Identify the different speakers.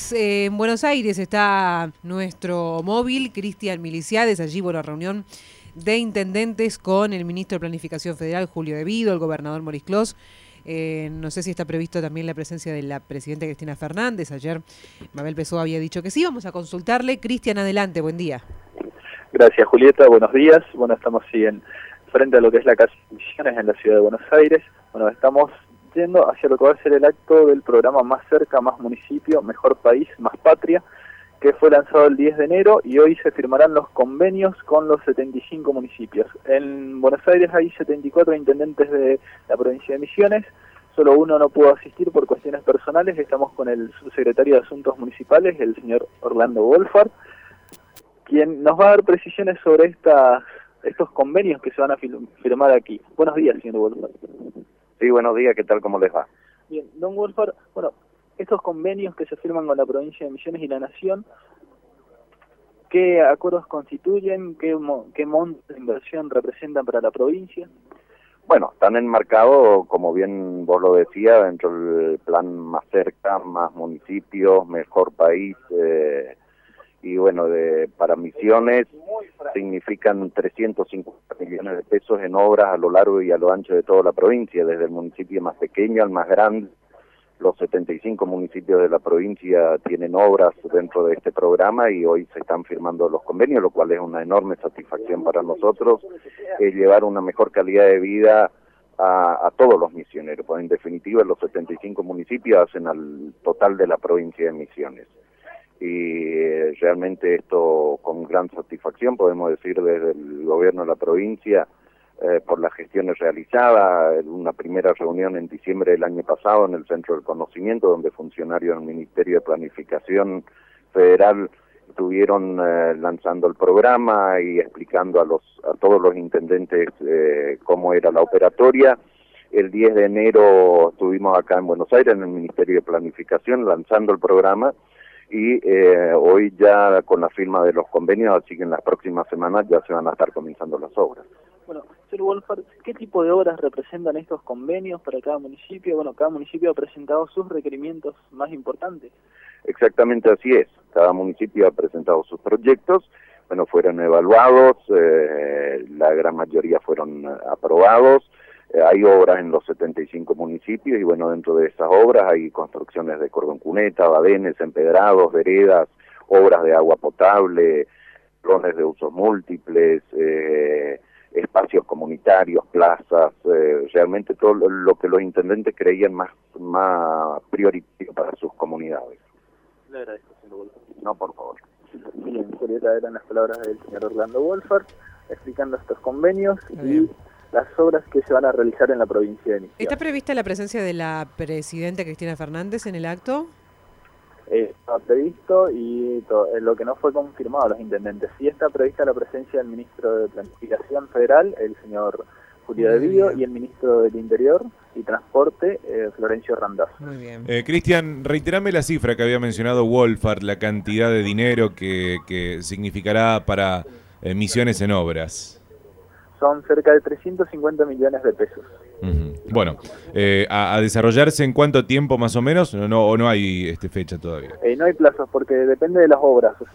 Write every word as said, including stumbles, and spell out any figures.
Speaker 1: Misiones, eh, en Buenos Aires está nuestro móvil, Cristian Miliciades, allí por la reunión de intendentes con el ministro de Planificación Federal, Julio De Vido, el gobernador Morís Clos. Eh, no sé si está previsto también la presencia de la presidenta Cristina Fernández. Ayer Mabel Pessoa había dicho que sí. Vamos a consultarle. Cristian, adelante, buen día.
Speaker 2: Gracias, Julieta, buenos días. Bueno, estamos sí, en, frente a lo que es la Casa de Misiones en la ciudad de Buenos Aires. Bueno, estamos yendo hacia lo que va a ser el acto del programa Más Cerca, Más Municipio, Mejor País, Más Patria, que fue lanzado el diez de enero y hoy se firmarán los convenios con los setenta y cinco municipios. En Buenos Aires hay setenta y cuatro intendentes de la provincia de Misiones, solo uno no pudo asistir por cuestiones personales. Estamos con el subsecretario de Asuntos Municipales, el señor Orlando Wolfart, quien nos va a dar precisiones sobre estas, estos convenios que se van a firmar aquí. Buenos días, señor Wolfart.
Speaker 3: Sí, buenos días, ¿qué tal? ¿Cómo les va?
Speaker 2: Bien, don Wolfart, bueno, estos convenios que se firman con la provincia de Misiones y la Nación, ¿qué acuerdos constituyen? ¿Qué, qué monto de inversión representan para la provincia?
Speaker 3: Bueno, están enmarcados, como bien vos lo decías, dentro del plan Más Cerca, Más Municipios, Mejor País, eh, y bueno, de para Misiones significan trescientos cincuenta millones de pesos en obras a lo largo y a lo ancho de toda la provincia, desde el municipio más pequeño al más grande. Los setenta y cinco municipios de la provincia tienen obras dentro de este programa y hoy se están firmando los convenios, lo cual es una enorme satisfacción para nosotros, es llevar una mejor calidad de vida a, a todos los misioneros, pues en definitiva los setenta y cinco municipios hacen al total de la provincia de Misiones. Y realmente esto con gran satisfacción podemos decir desde el gobierno de la provincia, eh, por las gestiones realizadas, en una primera reunión en diciembre del año pasado en el Centro del Conocimiento, donde funcionarios del Ministerio de Planificación Federal estuvieron eh, lanzando el programa y explicando a los a todos los intendentes eh, cómo era la operatoria. El diez de enero estuvimos acá en Buenos Aires en el Ministerio de Planificación lanzando el programa. Y eh, hoy ya con la firma de los convenios, así que en las próximas semanas ya se van a estar comenzando las obras.
Speaker 2: Bueno, señor Wolfart, ¿qué tipo de obras representan estos convenios para cada municipio? Bueno, cada municipio ha presentado sus requerimientos más importantes.
Speaker 3: Exactamente así es, cada municipio ha presentado sus proyectos, bueno, fueron evaluados, eh, la gran mayoría fueron aprobados. Hay obras en los setenta y cinco municipios y bueno, dentro de esas obras hay construcciones de cordón cuneta, badenes, empedrados, veredas, obras de agua potable, salones de usos múltiples, eh, espacios comunitarios, plazas, eh, realmente todo lo que los intendentes creían más, más prioritario para sus comunidades.
Speaker 2: Le agradezco, señor Wolfart.
Speaker 3: No, por favor.
Speaker 2: Bien, Julieta, eran las palabras del señor Orlando Wolfart explicando estos convenios y las obras que se van a realizar en la provincia de Misiones.
Speaker 1: ¿Está prevista la presencia de la presidenta Cristina Fernández en el acto?
Speaker 2: Eh, está previsto y to, eh, lo que no fue confirmado a los intendentes. Sí está prevista la presencia del ministro de Planificación Federal, el señor Julio De Vido, y el ministro del Interior y Transporte, eh, Florencio Randazzo.
Speaker 1: Muy bien.
Speaker 4: Eh, Cristian, reiterame la cifra que había mencionado Wolfart, la cantidad de dinero que, que significará para eh, Misiones en obras.
Speaker 2: Son cerca de trescientos cincuenta millones de pesos.
Speaker 4: Uh-huh. Bueno, eh, a, a desarrollarse en cuánto tiempo más o menos, o no, o no hay este, fecha todavía.
Speaker 2: Eh, no hay plazos porque depende de las obras. O sea,